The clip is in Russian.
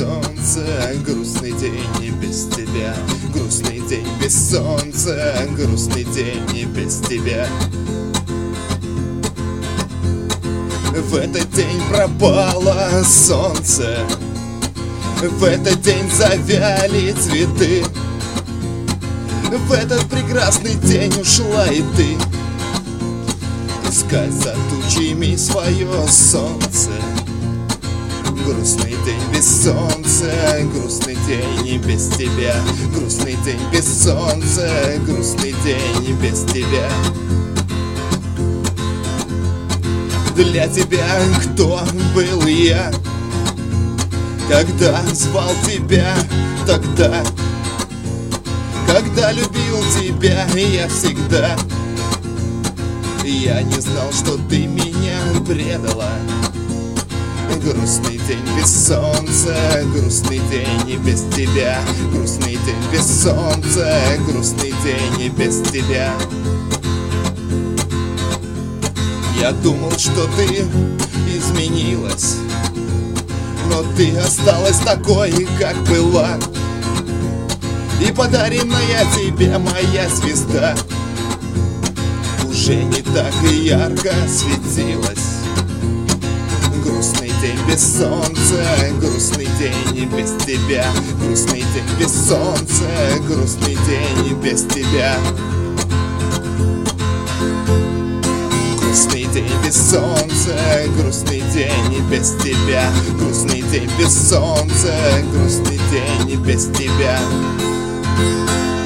солнца, грустный день без тебя. Грустный день без солнца, грустный день без тебя. В этот день пропало солнце, в этот день завяли цветы, в этот прекрасный день ушла и ты искать за тучами свое солнце. Грустный день без солнца, грустный день без тебя. Грустный день без солнца, грустный день без тебя. Для тебя кто был я, когда звал тебя тогда, когда любил тебя я всегда. Я не знал, что ты меня предала. Грустный день без солнца, грустный день без тебя. Грустный день без солнца, грустный день без тебя. Я думал, что ты изменилась, но ты осталась такой, как была. И подаренная тебе моя звезда уже не так и ярко светилась. Грустный день без солнца, грустный день без тебя. Грустный день без солнца, грустный день без тебя. Грустный день без солнца, грустный день без тебя. Грустный день без солнца, грустный день без тебя.